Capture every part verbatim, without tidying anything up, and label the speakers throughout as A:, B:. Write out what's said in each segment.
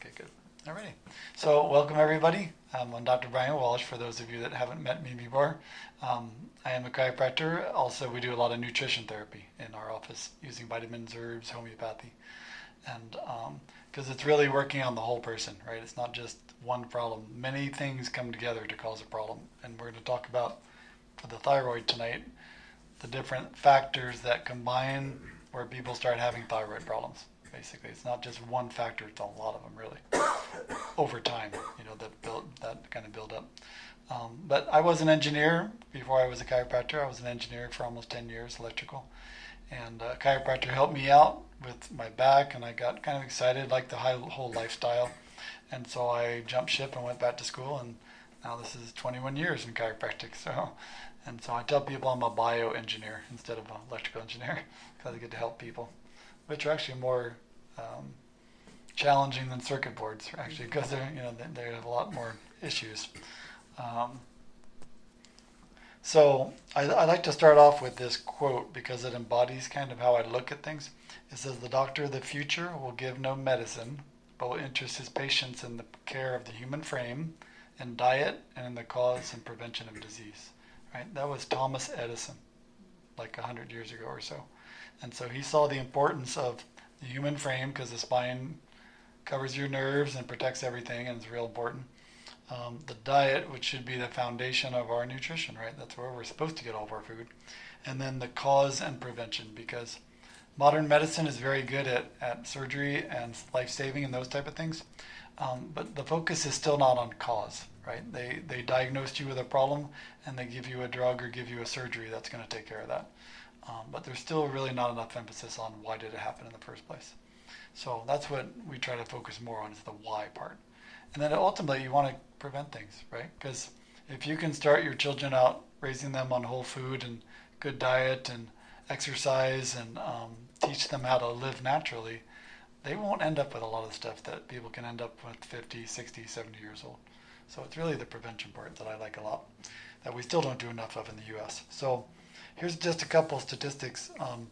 A: Okay, good. Alrighty. So welcome everybody. Um, I'm Doctor Brian Walsh, for those of you that haven't met me before. Um, I am a chiropractor. Also, we do a lot of nutrition therapy in our office using vitamins, herbs, homeopathy. And because um, it's really working on the whole person, right? It's not just one problem. Many things come together to cause a problem. And we're going to talk about, for the thyroid tonight, the different factors that combine where people start having thyroid problems. Basically, it's not just one factor; it's a lot of them, really. Over time, you know, that build that kind of build up. Um, but I was an engineer before I was a chiropractor. I was an engineer for almost ten years, electrical, and a chiropractor helped me out with my back, and I got kind of excited, like the high, whole lifestyle, and so I jumped ship and went back to school, and now this is twenty-one years in chiropractic. So, and so I tell people I'm a bioengineer instead of an electrical engineer because I get to help people, which are actually more um, challenging than circuit boards, actually, because they're you know they, they have a lot more issues. Um, so I, I like to start off with this quote because it embodies kind of how I look at things. It says, "The doctor of the future will give no medicine, but will interest his patients in the care of the human frame, in diet, and in the cause and prevention of disease." Right? That was Thomas Edison, like a hundred years ago or so. And so he saw the importance of the human frame because the spine covers your nerves and protects everything, and it's real important. Um, the diet, which should be the foundation of our nutrition, right? That's where we're supposed to get all of our food. And then the cause and prevention, because modern medicine is very good at, at surgery and life-saving and those type of things. Um, but the focus is still not on cause, right? They, they diagnosed you with a problem and they give you a drug or give you a surgery that's going to take care of that. Um, but there's still really not enough emphasis on why did it happen in the first place. So that's what we try to focus more on, is the why part. And then ultimately you want to prevent things, right? Because if you can start your children out raising them on whole food and good diet and exercise and um, teach them how to live naturally, they won't end up with a lot of stuff that people can end up with fifty, sixty, seventy years old. So it's really the prevention part that I like a lot, that we still don't do enough of in the U S. So here's just a couple of statistics. Um,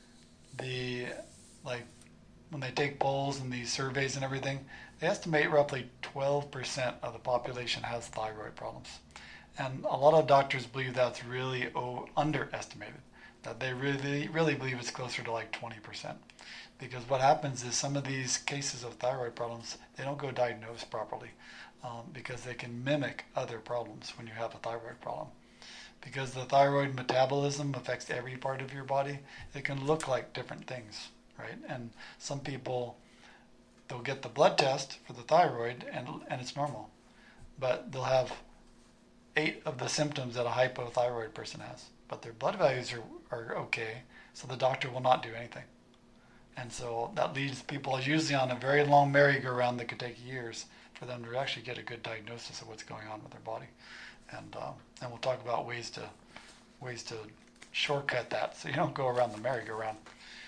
A: the like when they take polls and these surveys and everything, they estimate roughly twelve percent of the population has thyroid problems. And a lot of doctors believe that's really oh, underestimated, that they really, really believe it's closer to like twenty percent. Because what happens is some of these cases of thyroid problems, they don't go diagnosed properly um, because they can mimic other problems when you have a thyroid problem. Because the thyroid metabolism affects every part of your body, it can look like different things, right? And some people, they'll get the blood test for the thyroid and and it's normal. But they'll have eight of the symptoms that a hypothyroid person has. But their blood values are, are okay, so the doctor will not do anything. And so that leads people usually on a very long merry-go-round that could take years for them to actually get a good diagnosis of what's going on with their body. And um, and we'll talk about ways to ways to shortcut that so you don't go around the merry-go-round.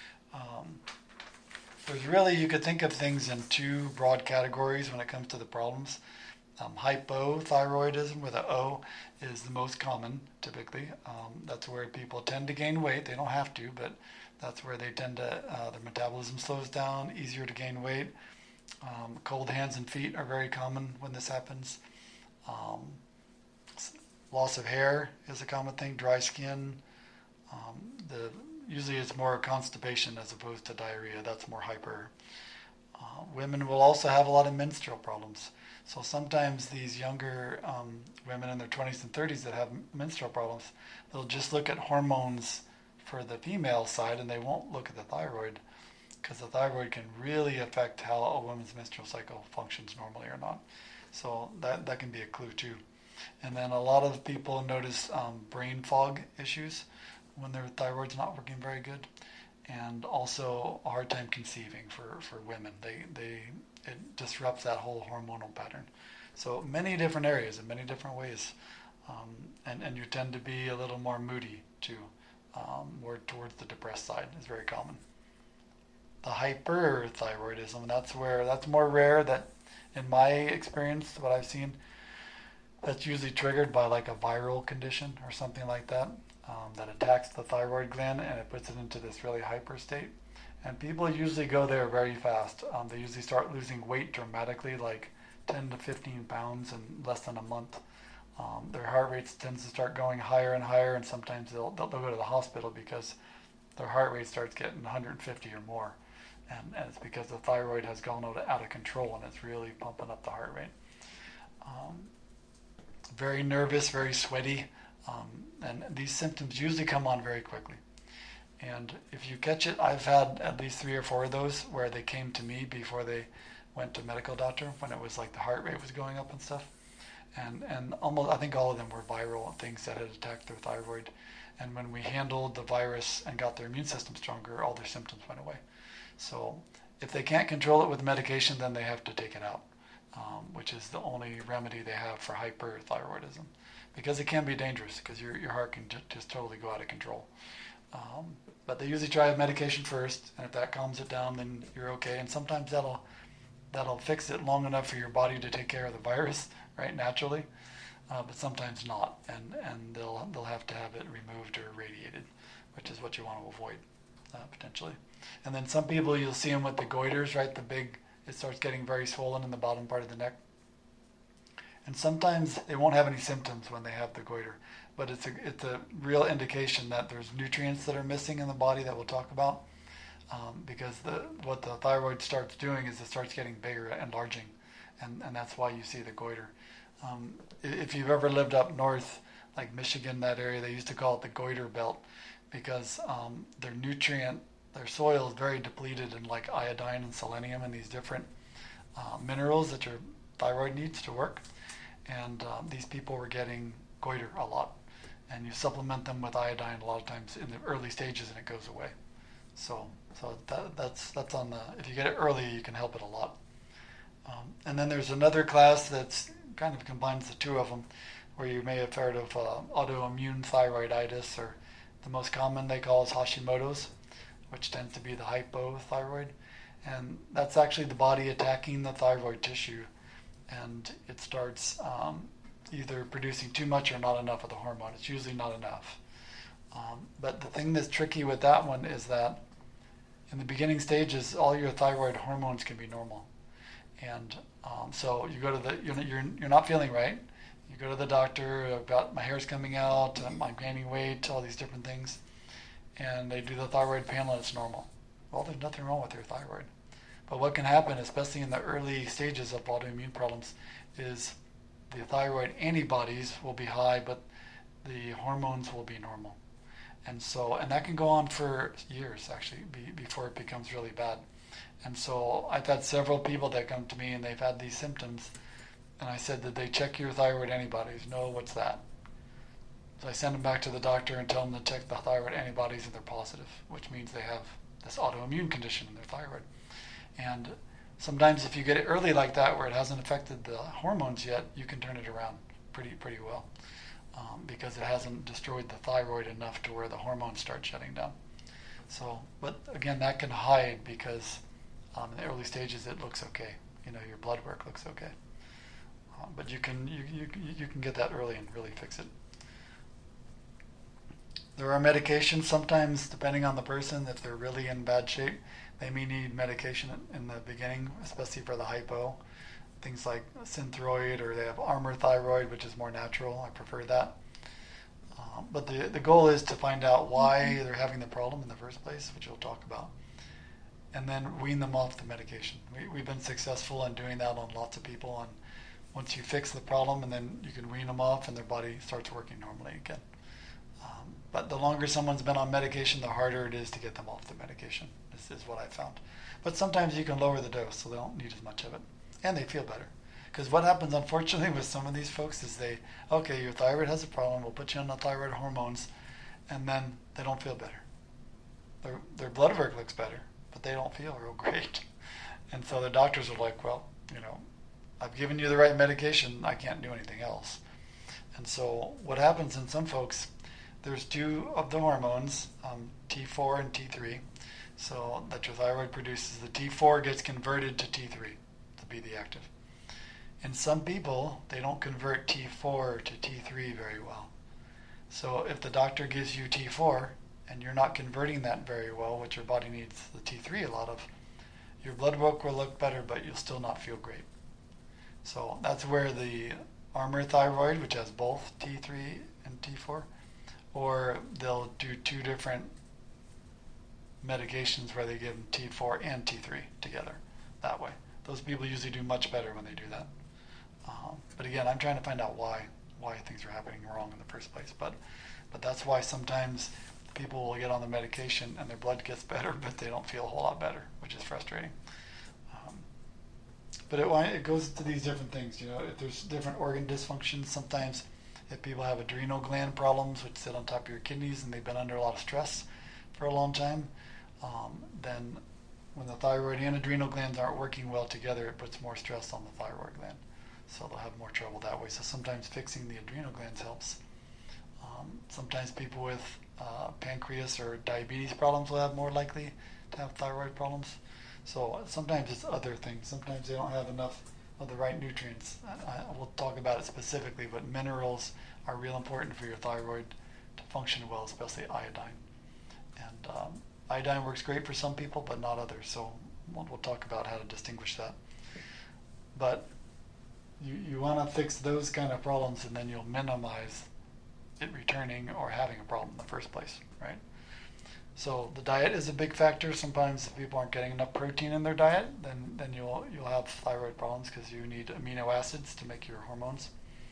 A: Um, there's really, you could think of things in two broad categories when it comes to the problems. Um, hypothyroidism with an O is the most common typically. Um, that's where people tend to gain weight. They don't have to, but that's where they tend to, uh, their metabolism slows down, easier to gain weight. Um, cold hands and feet are very common when this happens. Um, loss of hair is a common thing, dry skin. Um, the usually it's more constipation as opposed to diarrhea. That's more hyper. Uh, women will also have a lot of menstrual problems. So sometimes these younger um, women in their twenties and thirties that have menstrual problems, they'll just look at hormones for the female side and they won't look at the thyroid, because the thyroid can really affect how a woman's menstrual cycle functions normally or not. So that, that can be a clue too. And then a lot of people notice um, brain fog issues when their thyroid's not working very good, and also a hard time conceiving for, for women. They they it disrupts that whole hormonal pattern. So many different areas in many different ways, um, and and you tend to be a little more moody too, um, more towards the depressed side is very common. The hyperthyroidism, that's where that's more rare. That in my experience, what I've seen, that's usually triggered by like a viral condition or something like that. Um, that attacks the thyroid gland and it puts it into this really hyper state. And people usually go there very fast. Um, they usually start losing weight dramatically, like ten to fifteen pounds in less than a month. Um, their heart rate tends to start going higher and higher, and sometimes they'll, they'll, they'll go to the hospital because their heart rate starts getting one hundred fifty or more. And, and it's because the thyroid has gone out, out of control and it's really pumping up the heart rate. Um, very nervous, very sweaty, um, and these symptoms usually come on very quickly. And if you catch it, I've had at least three or four of those where they came to me before they went to medical doctor, when it was like the heart rate was going up and stuff. And and almost, I think all of them were viral things that had attacked their thyroid. And when we handled the virus and got their immune system stronger, all their symptoms went away. So if they can't control it with medication, then they have to take it out, um, which is the only remedy they have for hyperthyroidism, because it can be dangerous, because your your heart can ju- just totally go out of control. Um, but they usually try medication first, and if that calms it down, then you're okay. And sometimes that'll that'll fix it long enough for your body to take care of the virus, right, naturally. Uh, but sometimes not, and and they'll they'll have to have it removed or radiated, which is what you want to avoid, uh, potentially. And then some people, you'll see them with the goiters, right? The big, it starts getting very swollen in the bottom part of the neck. And sometimes they won't have any symptoms when they have the goiter, but it's a it's a real indication that there's nutrients that are missing in the body that we'll talk about, um, because the what the thyroid starts doing is it starts getting bigger, enlarging, and and that's why you see the goiter. Um, if you've ever lived up north, like Michigan, that area, they used to call it the goiter belt, because um, their nutrient, their soil is very depleted in like iodine and selenium and these different uh, minerals that your thyroid needs to work. And um, these people were getting goiter a lot. And you supplement them with iodine a lot of times in the early stages and it goes away. So so that, that's that's on the, if you get it early, you can help it a lot. Um, and then there's another class that's kind of combines the two of them, where you may have heard of uh, autoimmune thyroiditis, or the most common they call is Hashimoto's, which tends to be the hypothyroid. And that's actually the body attacking the thyroid tissue, and it starts um, either producing too much or not enough of the hormone. It's usually not enough. Um, but the thing that's tricky with that one is that in the beginning stages, all your thyroid hormones can be normal. And um, so you go to the, you're, you're, you're not feeling right. You go to the doctor, I've got, my hair's coming out, I'm gaining weight, all these different things. And they do the thyroid panel and it's normal. Well, there's nothing wrong with your thyroid. But what can happen, especially in the early stages of autoimmune problems, is the thyroid antibodies will be high, but the hormones will be normal. And so, and that can go on for years, actually, be, before it becomes really bad. And so I've had several people that come to me and they've had these symptoms. And I said, did they check your thyroid antibodies? No, what's that? So I send them back to the doctor and tell them to check the thyroid antibodies and they're positive, which means they have this autoimmune condition in their thyroid. And sometimes if you get it early like that, where it hasn't affected the hormones yet, you can turn it around pretty pretty well, um, because it hasn't destroyed the thyroid enough to where the hormones start shutting down. So, but again, that can hide because um, in the early stages it looks okay. You know, your blood work looks okay. Uh, but you can you, you you can get that early and really fix it. There are medications sometimes, depending on the person, if they're really in bad shape, they may need medication in the beginning, especially for the hypo. Things like Synthroid, or they have Armour Thyroid, which is more natural. I prefer that. Um, but the the goal is to find out why they're having the problem in the first place, which we'll talk about, and then wean them off the medication. We, we've been successful in doing that on lots of people, and once you fix the problem, and then you can wean them off, and their body starts working normally again. Um, but the longer someone's been on medication, the harder it is to get them off the medication. This is what I found. But sometimes you can lower the dose, so they don't need as much of it, and they feel better. Because what happens, unfortunately, with some of these folks is they, okay, your thyroid has a problem, we'll put you on the thyroid hormones, and then they don't feel better. Their their blood work looks better, but they don't feel real great. And so the doctors are like, well, you know, I've given you the right medication, I can't do anything else. And so what happens in some folks, there's two of the hormones, um, T four and T three, so that your thyroid produces. The T four gets converted to T three to be the active. In some people, they don't convert T four to T three very well. So if the doctor gives you T four and you're not converting that very well, which your body needs the T three a lot of, your blood work will look better, but you'll still not feel great. So that's where the Armour thyroid, which has both T three and T four, or they'll do two different medications where they give them T four and T three together that way. Those people usually do much better when they do that. Um, but again, I'm trying to find out why why things are happening wrong in the first place. But but that's why sometimes people will get on the medication and their blood gets better, but they don't feel a whole lot better, which is frustrating. Um, but it it goes to these different things. You know, if there's different organ dysfunctions, sometimes if people have adrenal gland problems, which sit on top of your kidneys, and they've been under a lot of stress for a long time, um, then when the thyroid and adrenal glands aren't working well together, it puts more stress on the thyroid gland. So they'll have more trouble that way. So sometimes fixing the adrenal glands helps. Um, sometimes people with uh, pancreas or diabetes problems will have more likely to have thyroid problems. So sometimes it's other things. Sometimes they don't have enough of the right nutrients. I, I will talk about it specifically, but minerals are real important for your thyroid to function well, especially iodine. And um, iodine works great for some people, but not others. So we'll, we'll talk about how to distinguish that. But you, you want to fix those kind of problems, and then you'll minimize it returning or having a problem in the first place, right? So the diet is a big factor. Sometimes if people aren't getting enough protein in their diet, then, then you'll you'll have thyroid problems because you need amino acids to make your hormones.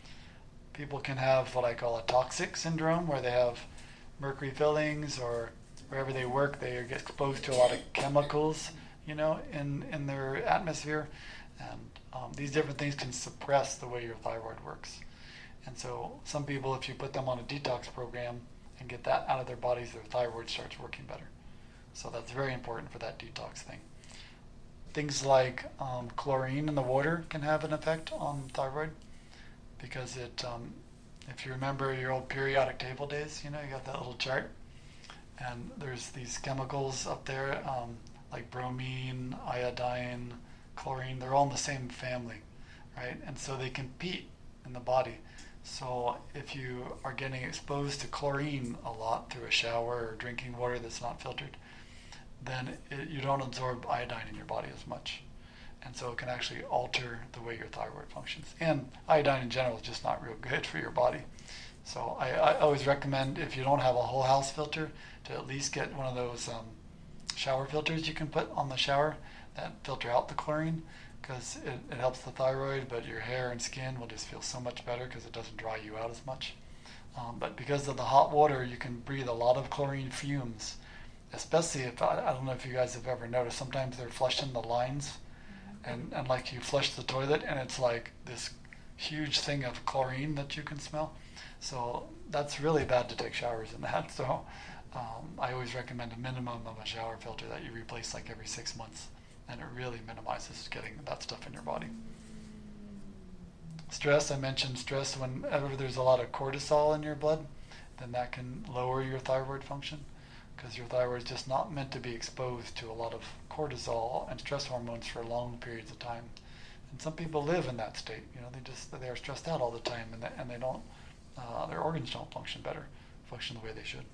A: People can have what I call a toxic syndrome, where they have mercury fillings, or wherever they work, they get exposed to a lot of chemicals, you know, in, in their atmosphere. And um, these different things can suppress the way your thyroid works. And so some people, if you put them on a detox program and get that out of their bodies, their thyroid starts working better. So that's very important for that detox thing. Things like um, chlorine in the water can have an effect on thyroid, because it, um, if you remember your old periodic table days, you know, you got that little chart, and there's these chemicals up there, um, like bromine, iodine, chlorine. They're all in the same family, right? And so they compete in the body. So if you are getting exposed to chlorine a lot through a shower or drinking water that's not filtered, then it, you don't absorb iodine in your body as much. And so it can actually alter the way your thyroid functions. And iodine in general is just not real good for your body. So I, I always recommend, if you don't have a whole house filter, to at least get one of those um, shower filters you can put on the shower that filter out the chlorine, because it, it helps the thyroid, but your hair and skin will just feel so much better because it doesn't dry you out as much. Um, but because of the hot water, you can breathe a lot of chlorine fumes, especially if, I, I don't know if you guys have ever noticed, sometimes they're flushing the lines, and, and like you flush the toilet, and it's like this huge thing of chlorine that you can smell. So that's really bad to take showers in that. So um, I always recommend a minimum of a shower filter that you replace like every six months. And it really minimizes getting that stuff in your body. Stress, I mentioned stress. Whenever there's a lot of cortisol in your blood, then that can lower your thyroid function, because your thyroid is just not meant to be exposed to a lot of cortisol and stress hormones for long periods of time. And some people live in that state. You know, they just they are stressed out all the time, and they, and they don't uh, their organs don't function better, function the way they should.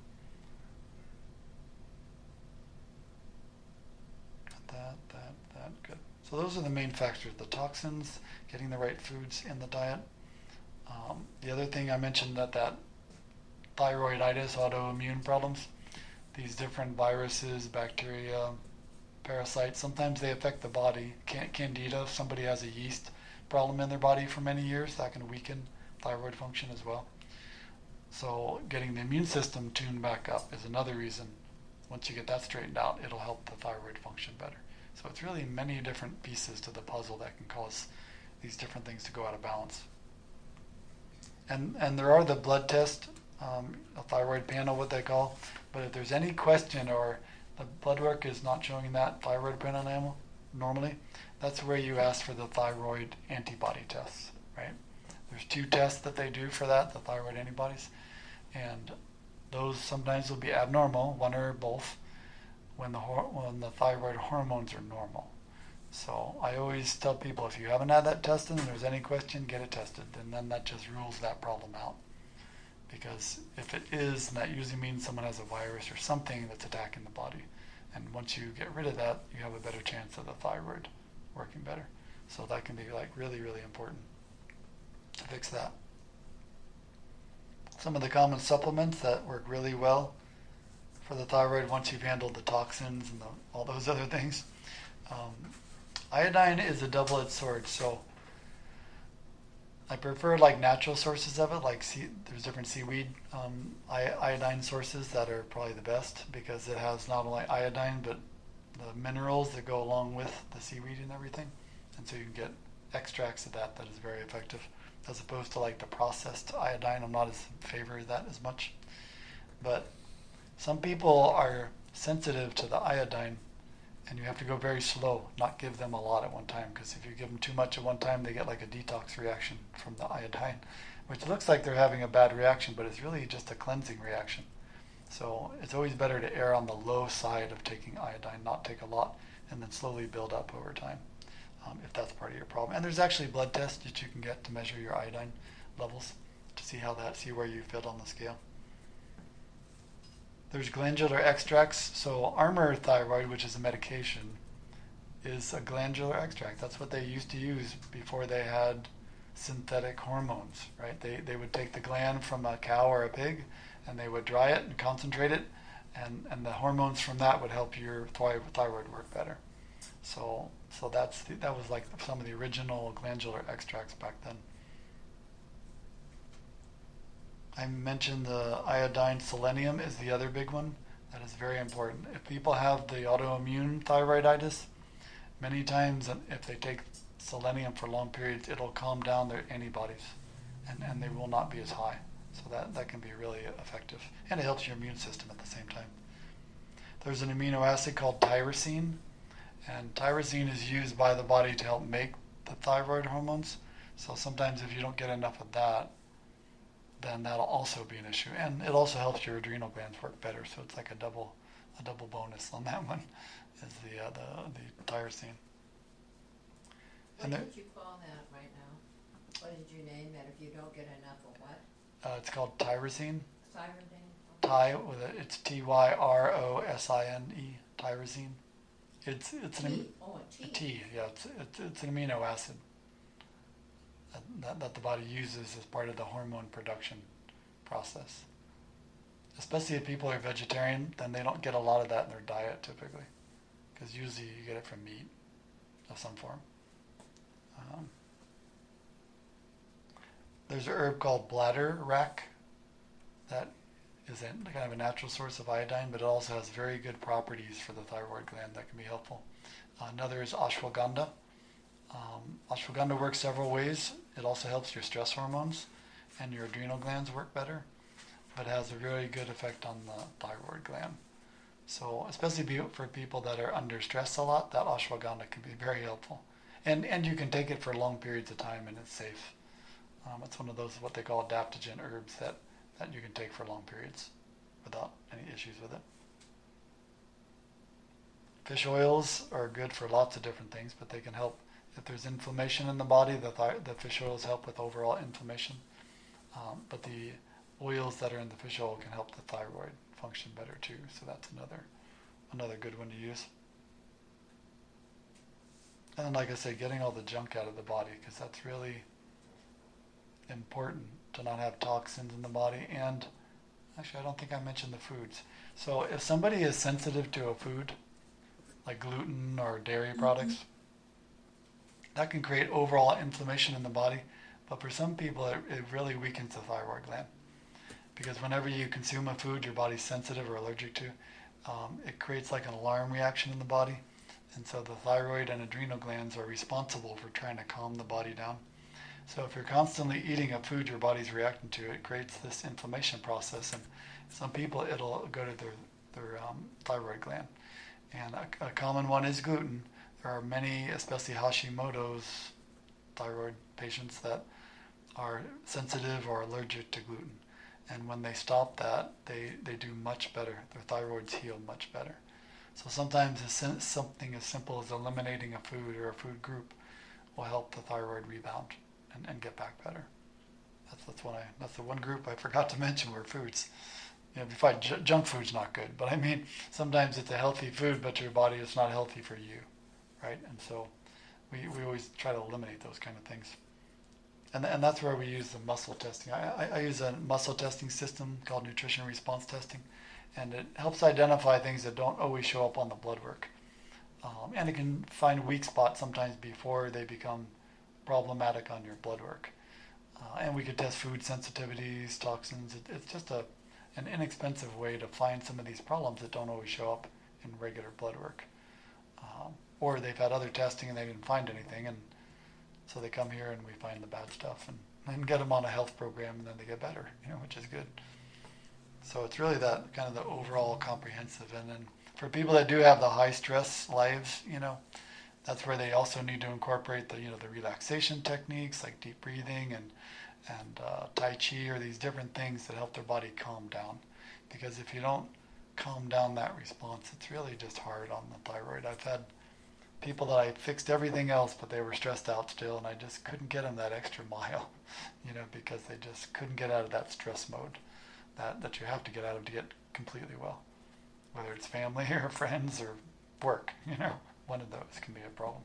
A: That, that, that, good. So those are the main factors: the toxins, getting the right foods in the diet. Um, the other thing I mentioned, that that thyroiditis, autoimmune problems, these different viruses, bacteria, parasites, sometimes they affect the body. Can- Candida, if somebody has a yeast problem in their body for many years, that can weaken thyroid function as well. So getting the immune system tuned back up is another reason. Once you get that straightened out, it'll help the thyroid function better. So it's really many different pieces to the puzzle that can cause these different things to go out of balance. And and there are the blood test, um, a thyroid panel, what they call. But if there's any question or the blood work is not showing that thyroid panel normally, that's where you ask for the thyroid antibody tests, right? There's two tests that they do for that, the thyroid antibodies. And those sometimes will be abnormal, one or both, when the hor- when the thyroid hormones are normal. So I always tell people, if you haven't had that tested and there's any question, get it tested, and then that just rules that problem out. because if it is, then that usually means someone has a virus or something that's attacking the body. And once you get rid of that, you have a better chance of the thyroid working better. So that can be like really, really important to fix that. Some of the common supplements that work really well for the thyroid once you've handled the toxins and the, all those other things. Um, iodine is a double-edged sword, so I prefer like natural sources of it, like sea, there's different seaweed um, iodine sources that are probably the best because it has not only iodine but the minerals that go along with the seaweed and everything, and so you can get extracts of that that is very effective as opposed to like the processed iodine. I'm not as in favor of that as much, but some people are sensitive to the iodine and you have to go very slow, not give them a lot at one time, because if you give them too much at one time, they get like a detox reaction from the iodine, which looks like they're having a bad reaction, but it's really just a cleansing reaction. So it's always better to err on the low side of taking iodine, not take a lot, and then slowly build up over time, um, if that's part of your problem. And there's actually blood tests that you can get to measure your iodine levels to see how that, see where you fit on the scale. There's glandular extracts. So Armour Thyroid, which is a medication, is a glandular extract. That's what they used to use before they had synthetic hormones, right? They they would take the gland from a cow or a pig, and they would dry it and concentrate it, and, and the hormones from that would help your thyroid work better. So so that's the, that was like some of the original glandular extracts back then. I mentioned the iodine. Selenium is the other big one. That is very important. If people have the autoimmune thyroiditis, many times if they take selenium for long periods, it'll calm down their antibodies, and, and they will not be as high. So that, that can be really effective. And it helps your immune system at the same time. There's an amino acid called tyrosine, and tyrosine is used by the body to help make the thyroid hormones. So sometimes if you don't get enough of that, then that'll also be an issue. And it also helps your adrenal glands work better, so it's like a double a double bonus on that one, is the uh, the, the tyrosine.
B: What
A: and
B: did
A: there,
B: you call that right now? What did you name that if you don't get enough of what?
A: uh, it's called tyrosine.
B: Tyrosine?
A: Ty, with a, it's T Y R O S I N E, tyrosine. It's it's an
B: T. Oh, a T.
A: a T, yeah, it's, it's it's an amino acid that, that that the body uses as part of the hormone production process. Especially if people are vegetarian, then they don't get a lot of that in their diet typically, because usually you get it from meat of some form. Um, there's an herb called bladderwrack that is a, kind of a natural source of iodine, but it also has very good properties for the thyroid gland that can be helpful. Uh, another is ashwagandha. Um, ashwagandha works several ways. It also helps your stress hormones and your adrenal glands work better, but has a really good effect on the thyroid gland. So especially for people that are under stress a lot, that ashwagandha can be very helpful. And and you can take it for long periods of time and it's safe. Um, it's one of those what they call adaptogen herbs that, that you can take for long periods without any issues with it. Fish oils are good for lots of different things, but they can help if there's inflammation in the body. The, th- the fish oils help with overall inflammation. Um, but the oils that are in the fish oil can help the thyroid function better too. So that's another another good one to use. And then, like I say, getting all the junk out of the body, because that's really important to not have toxins in the body. And actually, I don't think I mentioned the foods. So if somebody is sensitive to a food, like gluten or dairy mm-hmm. products, that can create overall inflammation in the body. But for some people, it, it really weakens the thyroid gland. Because whenever you consume a food your body's sensitive or allergic to, um, it creates like an alarm reaction in the body. And so the thyroid and adrenal glands are responsible for trying to calm the body down. So if you're constantly eating a food your body's reacting to, it creates this inflammation process. And some people, it'll go to their, their um, thyroid gland. And a, a common one is gluten. There are many, especially Hashimoto's thyroid patients that are sensitive or allergic to gluten. And when they stop that, they, they do much better. Their thyroids heal much better. So sometimes something as simple as eliminating a food or a food group will help the thyroid rebound and, and get back better. That's that's one I that's the one group I forgot to mention were foods. You know, if you find j- junk food's not good, but I mean sometimes it's a healthy food, but your body is not healthy for you, right? And so we we always try to eliminate those kind of things. And and that's where we use the muscle testing. I, I, I use a muscle testing system called nutrition response testing, and it helps identify things that don't always show up on the blood work. Um, and it can find weak spots sometimes before they become problematic on your blood work. Uh, and we could test food sensitivities, toxins. It, it's just a an inexpensive way to find some of these problems that don't always show up in regular blood work. Um, or they've had other testing and they didn't find anything, and so they come here and we find the bad stuff and, and get them on a health program, and then they get better, you know, which is good. So it's really that kind of the overall comprehensive. And then for people that do have the high stress lives, you know, that's where they also need to incorporate the, you know, the relaxation techniques like deep breathing and and uh, Tai Chi, or these different things that help their body calm down. Because if you don't calm down that response, it's really just hard on the thyroid. I've had people that I fixed everything else, but they were stressed out still, and I just couldn't get them that extra mile, you know, because they just couldn't get out of that stress mode that, that you have to get out of to get completely well. Whether it's family or friends or work, you know, one of those can be a problem.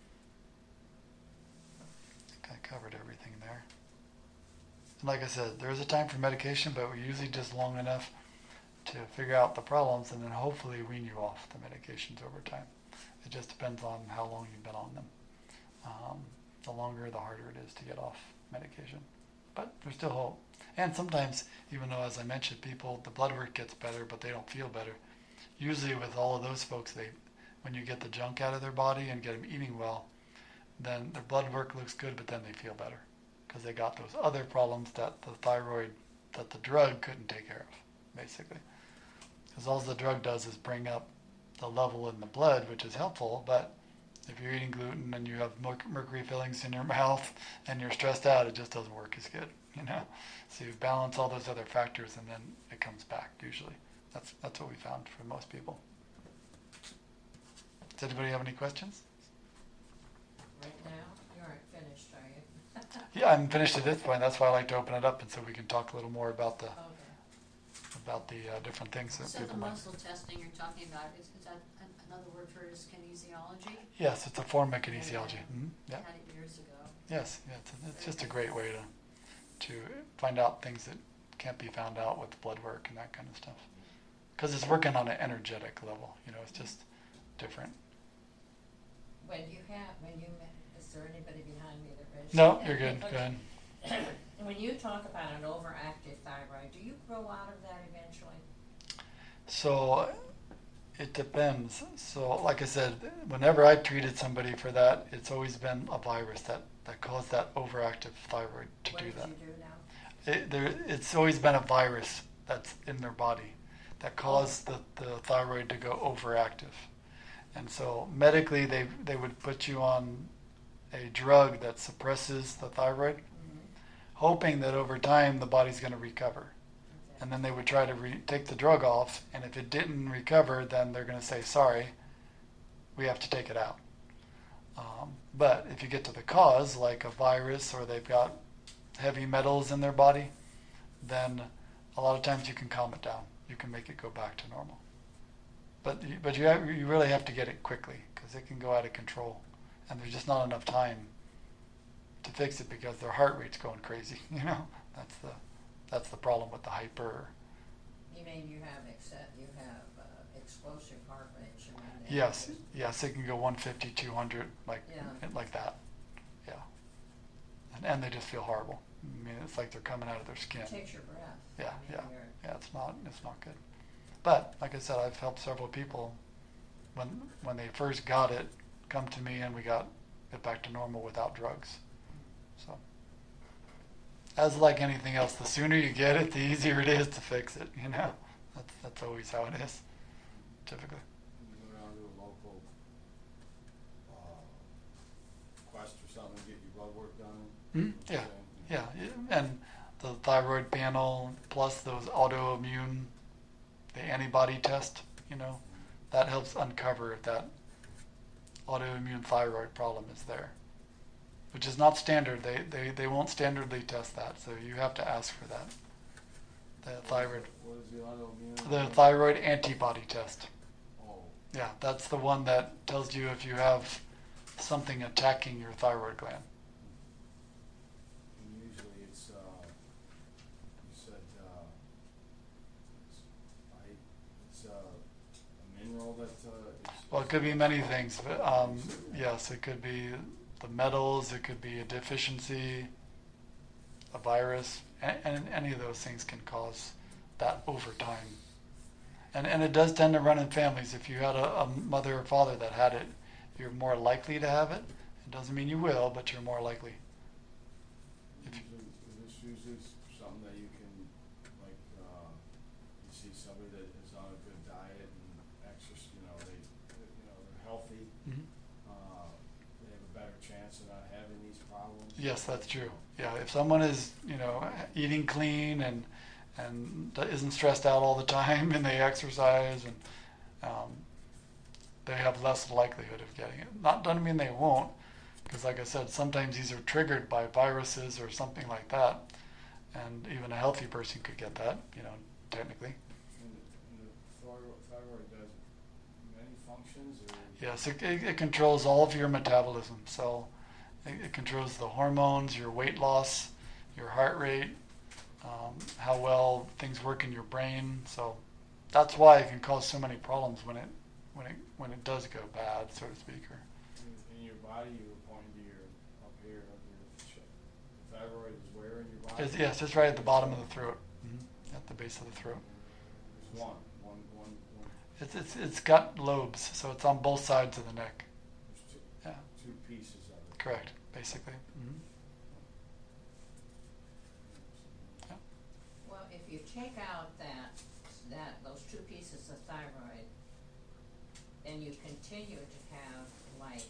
A: I think I covered everything there. And like I said, there is a time for medication, but we're usually just long enough to figure out the problems and then hopefully wean you off the medications over time. It just depends on how long you've been on them. Um, the longer, the harder it is to get off medication. But there's still hope. And sometimes, even though, as I mentioned, people, the blood work gets better, but they don't feel better. Usually with all of those folks, they, when you get the junk out of their body and get them eating well, then their blood work looks good, but then they feel better. Because they got those other problems that the thyroid, that the drug couldn't take care of, basically. Because all the drug does is bring up the level in the blood, which is helpful, but if you're eating gluten and you have mercury fillings in your mouth and you're stressed out, it just doesn't work as good, you know. So you balance all those other factors and then it comes back usually. That's that's what we found for most people. Does anybody have any questions?
B: Right now, you aren't finished, are you?
A: Yeah, I'm finished at this point. That's why I like to open it up, and so we can talk a little more about the
B: Okay.
A: about the uh, different things that
C: So
A: people
C: the
A: might.
C: muscle testing you're talking about, is, is that an, another word for is kinesiology?
A: Yes, it's a form of kinesiology. Mm-hmm. Yeah.
C: I had it years ago.
A: Yes, yeah, it's, it's just a great way to to find out things that can't be found out with blood work and that kind of stuff. Because it's working on an energetic level, you know, it's just different.
B: When you have, when you, is there anybody behind me that registered?
A: No, you're good. Go ahead.
B: When you talk about an overactive thyroid, do you grow out of that eventually?
A: So it depends. So like I said, whenever I've treated somebody for that, it's always been a virus that, that caused that overactive thyroid to
B: what
A: do
B: did
A: that.
B: you do now?
A: It, there, it's always been a virus that's in their body that caused the, the thyroid to go overactive. And so medically they they would put you on a drug that suppresses the thyroid,
B: Mm-hmm.
A: hoping that over time the body's going to recover.
B: Okay.
A: And then they would try to re- take the drug off, and if it didn't recover, then they're going to say, sorry, we have to take it out. Um, but if you get to the cause, like a virus or they've got heavy metals in their body, then a lot of times you can calm it down. You can make it go back to normal. But you, but you have, you really have to get it quickly because it can go out of control, and there's just not enough time to fix it because their heart rate's going crazy. You know, that's the that's the problem with the hyper.
B: You mean you have except you have uh, explosive heart rates? You mean that
A: Yes,
B: is-
A: yes, it can go one fifty, two hundred, like
B: Yeah.
A: like that. Yeah, and, and they just feel horrible. I mean, it's like they're coming out of their skin.
B: It takes your breath.
A: Yeah,
B: I mean,
A: yeah.
B: you're-
A: Yeah, it's not it's not good. But like I said, I've helped several people when when they first got it come to me, and we got it back to normal without drugs. So, as like anything else, the sooner you get it, the easier it is to fix it. You know, that's that's always how it is, typically.
D: You go down to a local uh, Quest or something and get your blood work done?
A: Mm, yeah, yeah, yeah, and the thyroid panel plus those autoimmune, the antibody test, you know, that helps uncover if that autoimmune thyroid problem is there. which is not standard. They, they, they won't standardly test that, so you have to ask for that. The thyroid,
D: What is the autoimmune?
A: the thyroid antibody test.
D: Oh,
A: Yeah, that's the one that tells you if you have something attacking your thyroid gland.
D: and usually it's, uh, you said, uh, it's, I, it's, uh, a mineral that, uh, is.
A: Well, it could be many things. But, um, yes, it could be the metals. It could be a deficiency, a virus, and, and any of those things can cause that over time. And and it does tend to run in families. If you had a, a mother or father that had it, you're more likely to have it. It doesn't mean you will, but you're more likely. If you,
D: Usually, is this usually something that you can, like, uh, you see somebody that is on a good diet and exercise, you know, they, you know, they're healthy,
A: Mhm.
D: uh, they have a better chance of not having these problems?
A: Yes, that's true. Yeah, if someone is, you know, eating clean and and isn't stressed out all the time, and they exercise, and um, they have less likelihood of getting it. Not doesn't mean they won't, because like I said, sometimes these are triggered by viruses or something like that, and even a healthy person could get that, you know, technically.
D: And the, and the thyroid, thyroid does many functions, or?
A: Yes, it, it, it controls all of your metabolism. So it, it controls the hormones, your weight loss, your heart rate, um, how well things work in your brain. So that's why it can cause so many problems when it when it when it does go bad, so to speak. Or
D: In, in your body, you were pointing to your, up here, up your, ch- the thyroid is where in your body?
A: it's, yes, it's right at the bottom of the throat, hmm at the base of the throat.
D: There's one, one, one, one,
A: It's it's it's got lobes, so it's on both sides of the neck.
D: there's two,
A: Yeah,
D: two pieces of it.
A: correct, basically. hmm
B: Well, if you take out that, that, those two pieces of thyroid, and you continue to have like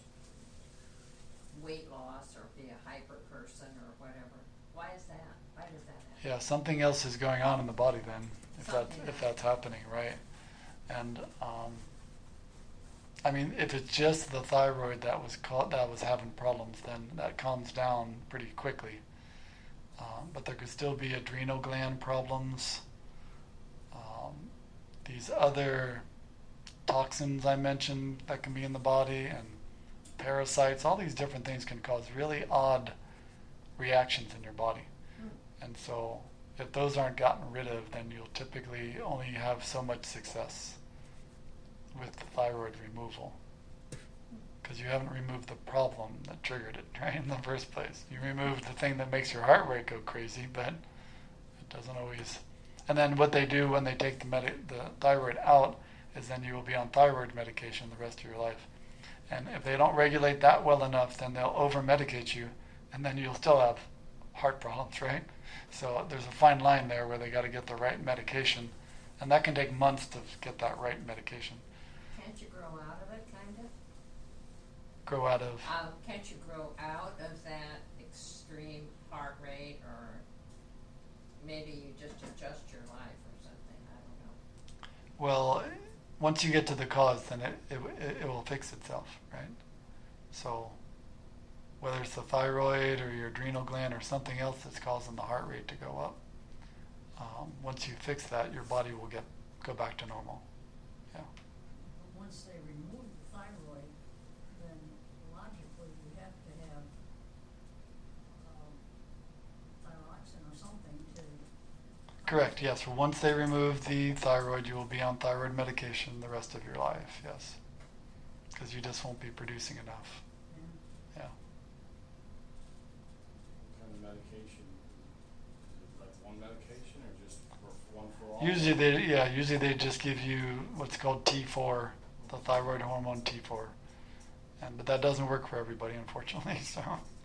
B: weight loss or be a hyper person or whatever, why is that? Why does that happen?
A: Yeah, something else is going on in the body then, if that's
B: Something
A: if
B: else.
A: that's happening, right? And um, I mean, if it's just the thyroid that was caught, that was having problems, then that calms down pretty quickly. Um, but there could still be adrenal gland problems. Um, these other toxins I mentioned that can be in the body, and parasites, all these different things can cause really odd reactions in your body. And so if those aren't gotten rid of, then you'll typically only have so much success with the thyroid removal, because you haven't removed the problem that triggered it, right, in the first place. You removed the thing that makes your heart rate go crazy, but it doesn't always. And then what they do when they take the, medi- the thyroid out is then you will be on thyroid medication the rest of your life. And if they don't regulate that well enough, then they'll over-medicate you, and then you'll still have heart problems, right? So there's a fine line there where they got to get the right medication, and that can take months to get that right medication.
B: Can't you grow out of it, kind of?
A: Grow out of.
B: Um, can't you grow out of that extreme heart rate, or maybe you just adjust your life or something, I don't know.
A: Well, once you get to the cause, then it, it, it, it will fix itself, right? So whether it's the thyroid or your adrenal gland or something else that's causing the heart rate to go up, um, once you fix that, your body will get go back to normal. Yeah.
C: But once they remove the thyroid, then logically you have to have um, thyroxine or something to.
A: Correct, yes. So once they remove the thyroid, you will be on thyroid medication the rest of your life, yes. Because you just won't be producing enough.
C: Yeah.
A: Yeah.
D: What kind of medication? Is it like one medication or just for one for all?
A: Usually they, yeah, usually they just give you what's called T four, the thyroid hormone T four. And, but that doesn't work for everybody, unfortunately, so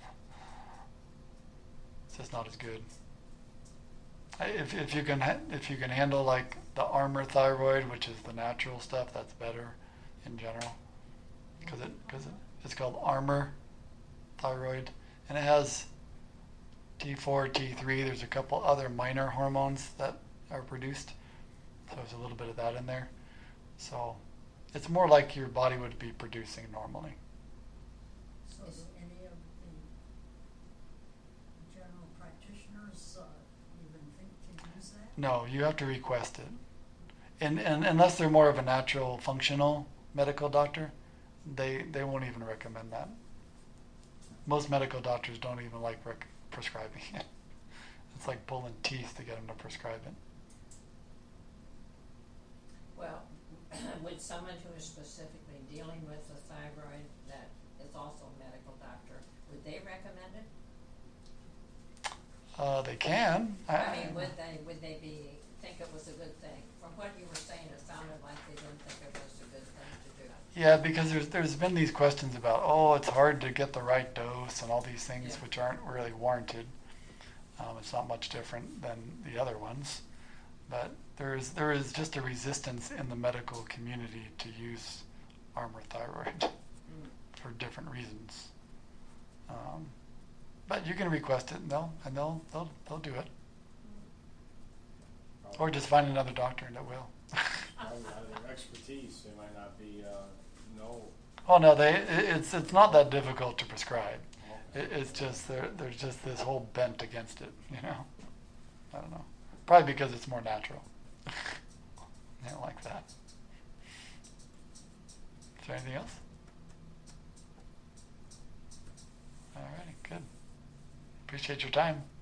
A: it's just not as good. If if you can ha- if you can handle like the Armour thyroid, which is the natural stuff, that's better in general, because it because it, it's called Armour thyroid, and it has T four, T three. There's a couple other minor hormones that are produced, so there's a little bit of that in there. So it's more like your body would be producing normally.
C: So do any of the doctors, uh, even think to use that?
A: No, you have to request it. And, and unless they're more of a natural, functional medical doctor, they they won't even recommend that. Most medical doctors don't even like rec- prescribing it. It's like pulling teeth to get them to prescribe it.
B: Well, would someone who is specifically dealing with a thyroid that is also a medical doctor, would they recommend it?
A: Uh, they can.
B: I mean, would they, would they be, think it was a good thing? From what you were saying, it sounded like they didn't think it was a good thing to do.
A: Yeah, because there's there's been these questions about, oh, it's hard to get the right dose and all these things
B: Yeah.
A: which aren't really warranted. Um, it's not much different than the other ones, but there is there is just a resistance in the medical community to use Armour Thyroid
B: Mm.
A: for different reasons. Um, but you can request it, and they'll and they'll they'll they'll do it, or just find another doctor that will.
D: Probably out of their expertise, they might not be, uh, know.
A: Oh no, they it- it's it's not that difficult to prescribe.
D: Okay.
A: It, it's just there there's just this whole bent against it, you know. I don't know. Probably because it's more natural. They don't like that. Is there anything else? All righty, good. Appreciate your time.